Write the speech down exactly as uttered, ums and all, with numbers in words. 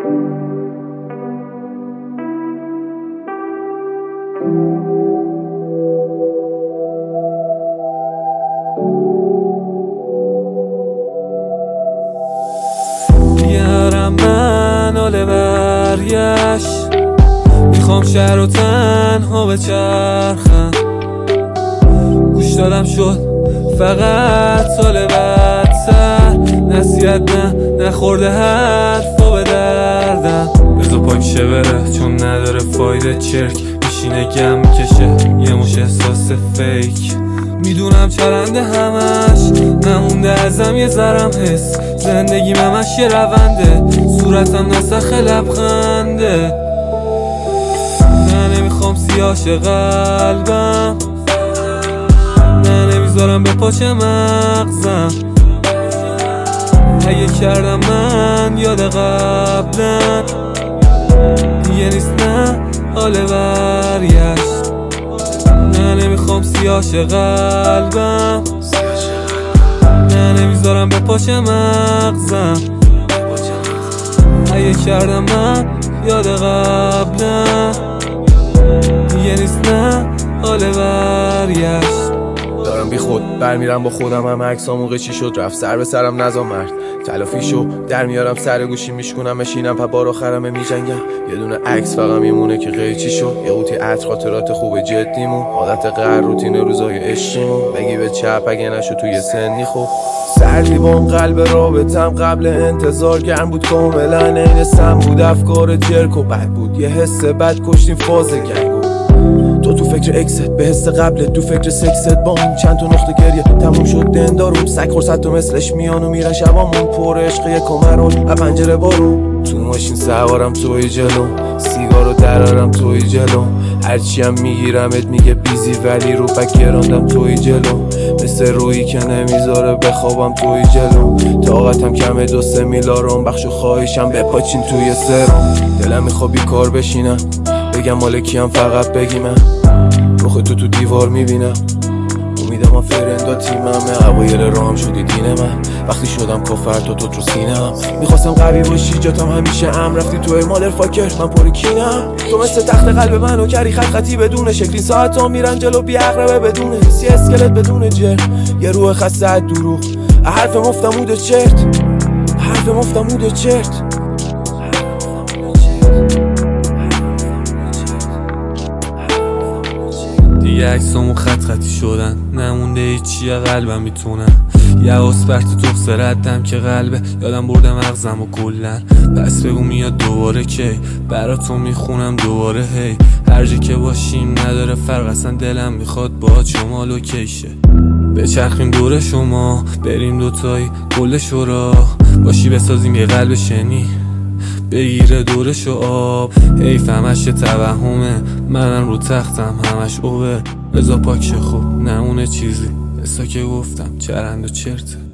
بیارم من حال برگشت، میخوام شهر و تنها بچرخم. گوش دادم شد فقط سال بدتر، نصیحت نه نخورده حرفا به دردم. بذار پاکشه بره چون نداره فایده، چرک میشینه گم میکشه یه مش احساس فیک. میدونم چرنده همش نمونده ازم یه ذرم حس، زندگیم همش یه رونده، صورتم نسخ لبخنده. نه نمیخوام سیاش قلبم، نه نمیذارم به پاچه مغزم. اگه کردم من یاد قبلن، دیگه نیست نه حال برگشت. نه نمیخوام سیاش قلبم، نه نمیذارم به پاچه مغزم. اگه کردم من یاد قبلن، دیگه نیست نه حال برگشت. دارم بی خود برمیرم با خودم، هم عکسام موقع چی شد رفت سر به سرم نزا مرد تلافی شو در میارم سر گوشی میشکنم مشینم پا بار آخرم میجنگم. یه دونه عکس فقط میمونه که قیچی شو، یه قوطی عطر خاطرات خوب جدیمون، عادت قهر روتین روزای عشقیمون. بگی به چپ اگه نشو توی سنی خوب سردی بام قلب رابطم قبل انتظار گرم بود کاملا عین سم بود. افکار جرک و بد بود یه حس بد کشتیم فاز گنگو. تو تو فکر اکست به حس قبلت، تو فکر سکست با این چند تا نقطه گریه تموم شد دندارم. سگ خورصد تو مثلش میان و میرن شبامون پر عشق یه کمرون. از پنجره بارون تو ماشین سوارم توی جلو، سیگارو درارم توی جلو. هرچی هم میگیرمت میگه بیزی ولی رو پک گراندم توی جلو. مثل رویی که نمیذاره بخوابم توی جلو. طاقتم کمه دو سه میلارم بخش و خواهشم بپاچین توی سرم. دلم میخواد بی کار بشینم بگم مالکیم فقط بگی من رخ تو تو دیوار میبینم. امیدم هم فرندا تیممه، اوایل رام شدی دین من. وقتی شدم کفر تو تو تو سینم، میخواستم قوی باشی جاتم همیشه ام. رفتی توی مادر فاکر من پر کینم. تو مثل تخت قلب منو کردی خط خطی بدون شکلی. ساعت ها میرن جلو بی عقربه بدون حسی، اسکلت بدون جر. یه روح خسته از دروغ، حرف مفتمود چرت، حرف مفتمود چرت. دیگه عکسامون خط خطی شدن، نمونده هیچی قلبم میتونن. یه اسپرت تو سردم که قلبه یادم برده مغزم و کلن. پس بگو میاد دوباره کی براتو میخونم دوباره هی. هر جا که باشیم نداره فرق، اصلا دلم میخواد با شما لوکیشه. بچرخیم دور شما بریم دوتایی کل شورا باشی، بسازیم یه قلب شنی بگیره دورشو آب. حیف همش توهمه، منم رو تختم همش اوور. بذار پاکشه خوب نمونه چیزی، بسا که گفتم چرند و چرته.